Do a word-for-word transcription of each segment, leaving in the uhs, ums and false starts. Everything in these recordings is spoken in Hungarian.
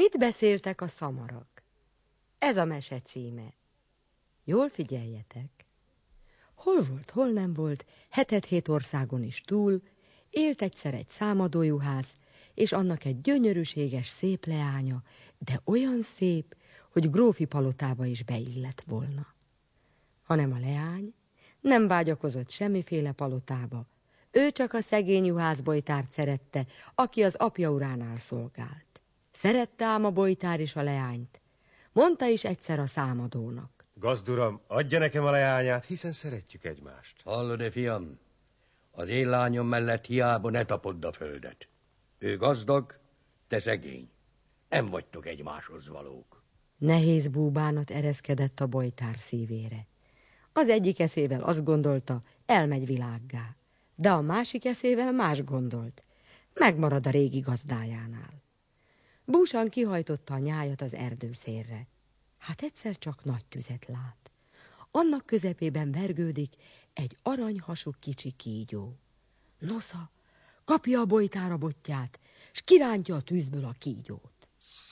Mit beszéltek a szamarak? Ez a mese címe. Jól figyeljetek. Hol volt, hol nem volt, hetet-hét országon is túl, élt egyszer egy számadójuhász, és annak egy gyönyörűséges szép leánya, de olyan szép, hogy grófi palotába is beillett volna. Hanem a leány nem vágyakozott semmiféle palotába, ő csak a szegény juhász Bojtárt szerette, aki az apja uránál szolgált. Szerette ám a Bojtár is a leányt. Mondta is egyszer a számadónak. Gazduram, adja nekem a leányát, hiszen szeretjük egymást. Hallod-e, fiam? Az én lányom mellett hiába ne tapodd a földet. Ő gazdag, te szegény. Nem vagytok egymáshoz valók. Nehéz búbánat ereszkedett a Bojtár szívére. Az egyik eszével azt gondolta, elmegy világgá, de a másik eszével más gondolt. Megmarad a régi gazdájánál. Búsan kihajtotta a nyájat az erdőszélre. Hát egyszer csak nagy tüzet lát. Annak közepében vergődik egy aranyhasú kicsi kígyó. Nosza, kapja a Bojtár a botját, s kirántja a tűzből a kígyót.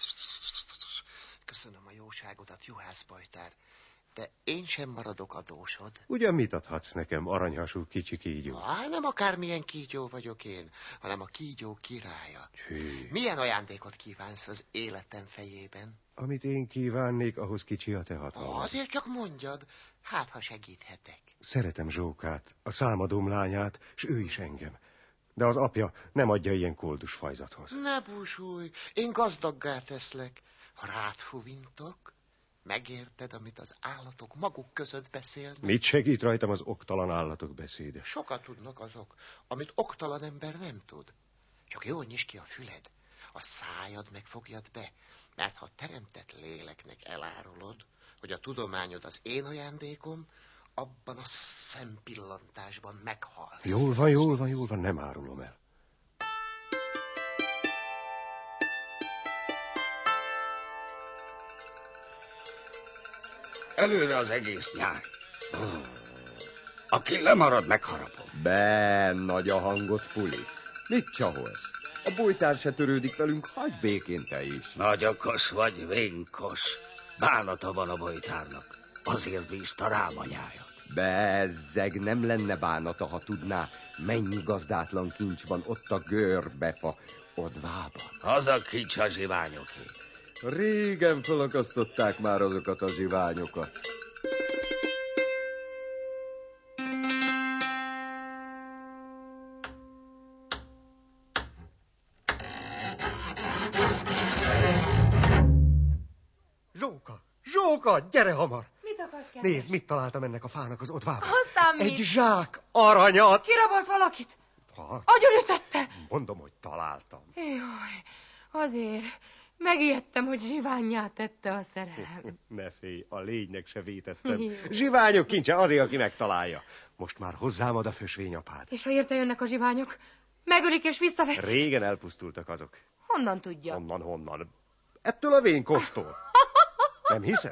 Köszönöm a jóságodat, juhász Bojtár, de én sem maradok adósod. Ugyan mit adhatsz nekem, aranyhasú kicsi kígyó? Ah, nem akármilyen kígyó vagyok én, hanem a kígyó királya. Hű. Milyen ajándékot kívánsz az életem fejében? Amit én kívánnék, ahhoz kicsi a te hatalmad. Oh, azért csak mondjad, hát ha segíthetek. Szeretem Zsókát, a számadóm lányát, s ő is engem. De az apja nem adja ilyen koldus fajzathoz. Ne búsulj, én gazdaggá teszlek. Ha rád fuvintok, megérted, amit az állatok maguk között beszélnek? Mit segít rajtam az oktalan állatok beszéde? Sokat tudnak azok, amit oktalan ember nem tud. Csak jól nyisd ki a füled, a szájad megfogjad be, mert ha teremtett léleknek elárulod, hogy a tudományod az én ajándékom, abban a szempillantásban meghalsz. Jól van, jól van, jól van, nem árulom el. Előre az egész nyár. Oh. Aki lemarad, megharapom. Be, nagy a hangot, Puli. Mit csaholsz? A Bojtár se törődik velünk, hagyj békén te is. Nagy okos vagy, vénkos. Bánata van a Bojtárnak. Azért bízta rám anyáját. Bezzeg, nem lenne bánata, ha tudná, mennyi gazdátlan kincs van ott a görbefa odvában. Az a kincs a zsiványoké. Régen felakasztották már azokat a zsiványokat. Zsóka, Zsóka, gyere hamar! Mit akarsz, kedves? Nézd, mit találtam ennek a fának az odvában. Aztán Egy mit? zsák aranyat! Kirabolt valakit? Ha? Agyonütötte? Mondom, hogy találtam. Jaj, azért megijedtem, hogy zsivánnyá tette a szerelem. Ne félj, a lénynek se vétettem. Zsiványok kincse azért, aki megtalálja. Most már hozzám ad a fösvényapád. És ha érte jönnek a zsiványok, megölik és visszaveszik. Régen elpusztultak azok. Honnan tudja? Honnan, honnan? Ettől a vénkostól. Nem hiszed?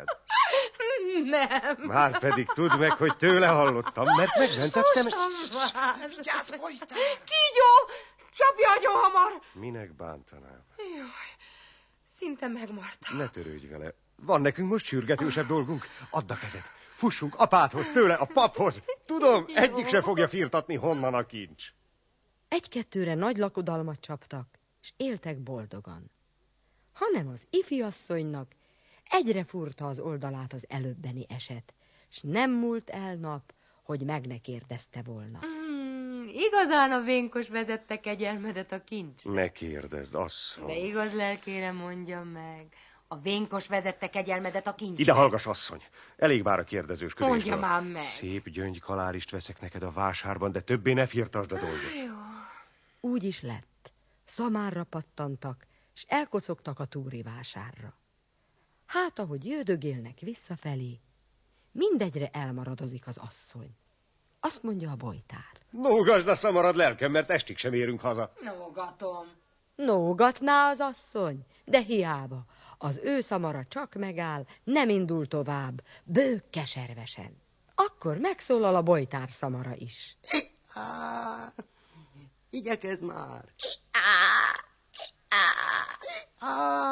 Nem. Már pedig tudd meg, hogy tőle hallottam, mert megmentettem. Vigyázz, Bojtár! Kígyó! Csapja agyon hamar! Minek bántanám? Jaj, szinte megmartam. Ne törődj vele. Van nekünk most sürgetősebb dolgunk. Add a kezed. Fussunk apádhoz, tőle a paphoz. Tudom, Jó. egyik se fogja firtatni, honnan a kincs. Egy-kettőre nagy lakodalmat csaptak, és éltek boldogan. Hanem az ifiasszonynak egyre furta az oldalát az előbbeni eset, s nem múlt el nap, hogy meg ne kérdezte volna. Hmm, igazán a vénkos vezette kegyelmedet a kincs. Ne kérdezd, asszony. De igaz lelkére mondjam meg. A vénkos vezette kegyelmedet a kincs. Ide hallgass, asszony. Elég már a kérdezősködésből. Mondja már meg. Szép gyöngykalálist veszek neked a vásárban, de többé ne firtasd a dolgot. Jó. Úgy is lett. Szamárra pattantak, s elkocogtak a túri vásárra. Hát, ahogy jödögélnek visszafelé, mindegyre elmaradozik az asszony. Azt mondja a Bojtár. Nógasd a szamarad lelkem, mert estig sem érünk haza. Nógatom. Nógatná az asszony, de hiába. Az ő szamara csak megáll, nem indul tovább, bőg keservesen. Akkor megszólal a Bojtár szamara is. Á, igyekezz már. Á,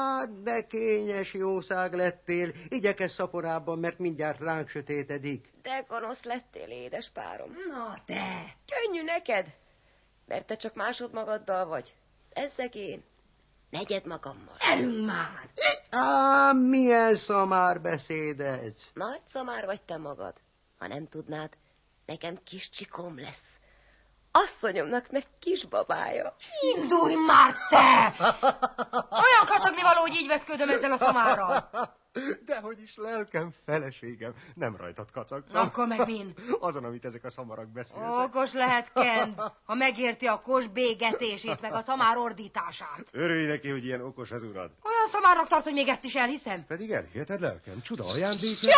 de kényes jószág lettél. Igyekezz szaporában, mert mindjárt ránk sötétedik. De gonosz lettél, édes párom. Na te! Könnyű neked, mert te csak másodmagaddal vagy. Ezzeg én. Negyed magammal. Elünk már! Á, milyen szamár beszéd ez. Nagy szamár vagy te magad. Ha nem tudnád, nekem kis csikóm lesz. Asszonyomnak meg kisbabája. Indulj már te! Olyan kacagni való, hogy így veszködöm ezzel a szamárral. Dehogy is, lelkem, feleségem. Nem rajtad kacagtam. Akkor meg min? Azon, amit ezek a szamarak beszéltek. Okos lehet Kend, ha megérti a kos bégetését, meg a szamár ordítását. Örülj neki, hogy ilyen okos az urad. Olyan szamárnak tart, hogy még ezt is elhiszem. Pedig elhiheted, lelkem, csuda ajándék. Jaj!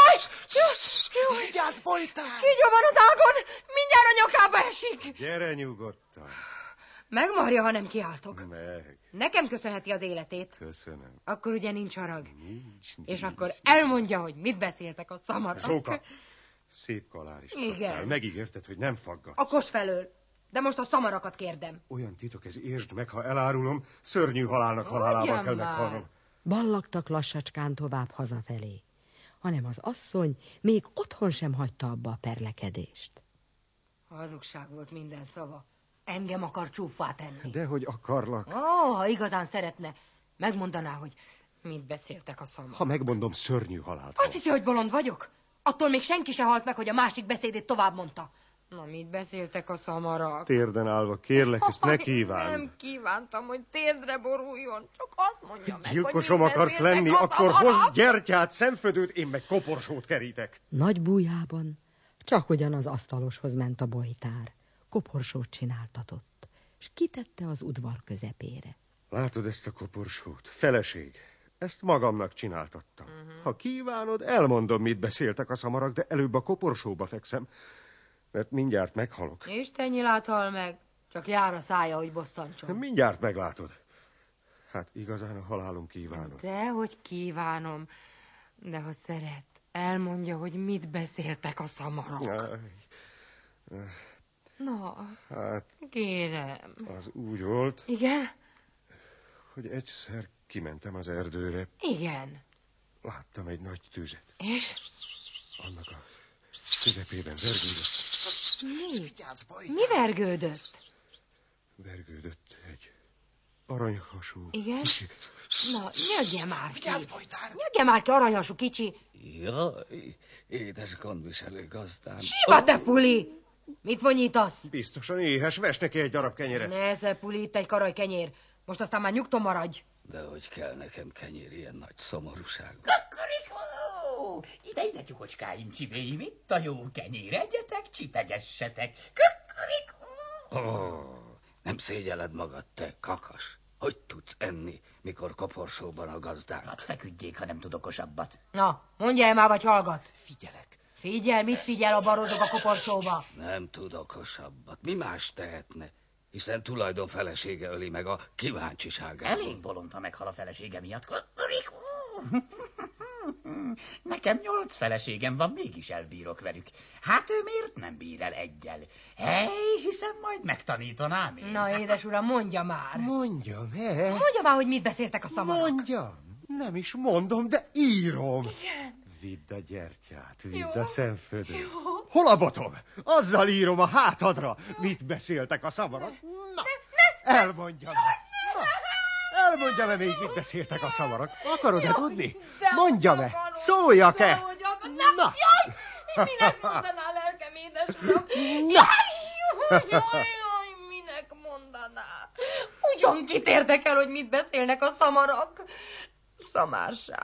Jaj! Vigyázz, Bojtár! Kígyó van az ágon, mindjárt a nyakába esik. Gyere nyugodtan. Megmarja, ha nem kiáltok. Meg. Nekem köszönheti az életét. Köszönöm. Akkor ugye nincs harag. Nincs, nincs. És akkor elmondja, hogy mit beszéltek a szamarak. Zsóka, szép kalár is Igen. kaptál. Megígérted, hogy nem faggatsz. A kos felől. De most a szamarakat kérdem. Olyan titok ez, értsd meg, ha elárulom, szörnyű halálnak halálával Ugyan kell már. meghalnom. Ballagtak lassacskán tovább hazafelé, hanem az asszony még otthon sem hagyta abba a perlekedést. Hazugság volt minden szava. Engem akar csúffá tenni. Dehogy akarlak. Ó, ha igazán szeretne, megmondaná, hogy mit beszéltek a szamarak. Ha megmondom, szörnyű halált. Azt hiszi, hogy bolond vagyok? Attól még senki se halt meg, hogy a másik beszédét tovább mondta. Na, mit beszéltek a szamarak? Térden állva, kérlek, ezt ne kívánd. Nem kívántam, hogy térdre boruljon. Csak azt mondja meg, Gyilkosom hogy mit akarsz beszéltek lenni, a akkor szamarak. hozz gyertyát, szemfödőt, én meg koporsót kerítek. Nagy bújában csak ugyan az asztaloshoz ment a bojtár, koporsót csináltatott, s kitette az udvar közepére. Látod ezt a koporsót? Feleség. Ezt magamnak csináltattam. Uh-huh. Ha kívánod, elmondom, mit beszéltek a szamarak, de előbb a koporsóba fekszem, mert mindjárt meghalok. Isten nyilát hal meg, csak jár a szája, hogy bosszantson. Mindjárt meglátod. Hát igazán a halálom kívánod. Dehogy kívánom, de ha szeret, elmondja, hogy mit beszéltek a szamarak. Aj, Na, hát kérem. az úgy volt, Igen? hogy egyszer kimentem az erdőre, Igen. láttam egy nagy tüzet. És? Annak a közepében vergődött. Mi? Vigyázz, Bojtár! Mi vergődött? Vergődött egy aranyhasú. Igen? kicsi. Na, nyögje már ki. Vigyázz, Bojtár! Nyögje már ki, aranyasú kicsi. Jaj, édes gondviselő gazdám. Siva, te puli! Mit vonyítasz? Biztosan éhes, ves neki egy darab kenyeret. Nesze, puli, itt egy karaj kenyér. Most aztán már nyugton maradj. De hogy kell nekem kenyér ilyen nagy szomorúság? Kukurikó! Ide, ide, tyukocskáim, csibéim, itt a jó kenyér. Egyetek, csipegessetek. Kukurikó! Ó, nem szégyeled magad, te kakas. Hogy tudsz enni, mikor koporsóban a gazdák? Hát feküdjék, ha nem tud okosabbat. Na, mondja el már, vagy hallgat. Figyelek. Figyel, mit figyel a barodog a koporsóba? Nem tud okosabbat. Mi más tehetne? Hiszen tulajdon felesége öli meg a kíváncsiságát. Elég bolond, ha meghal a felesége miatt. Kukurikó! Nekem nyolc feleségem van, mégis elbírok velük. Hát ő miért nem bír el egyel? Hely, hiszen majd megtanítanám én. Na, édes uram, mondja már. Mondjam, he? Mondja már, hogy mit beszéltek a szamarak. Mondjam. Nem is mondom, de írom. Igen. Vidd a gyertyát, vidd Jó. a szemfödőt. Jó. Hol a botom? Azzal írom a hátadra. Mit beszéltek a szamarak? Na, elmondjam. Elmondjam-e még, mit beszéltek a szamarak? Akarod-e tudni? Mondjam-e? Szóljak-e? Na. Jaj, minek mondaná lelkem, édes uram? Na. Jaj, jaj, jaj, minek mondaná? Ugyan kit érdekel, hogy mit beszélnek a szamarak? Szamárság.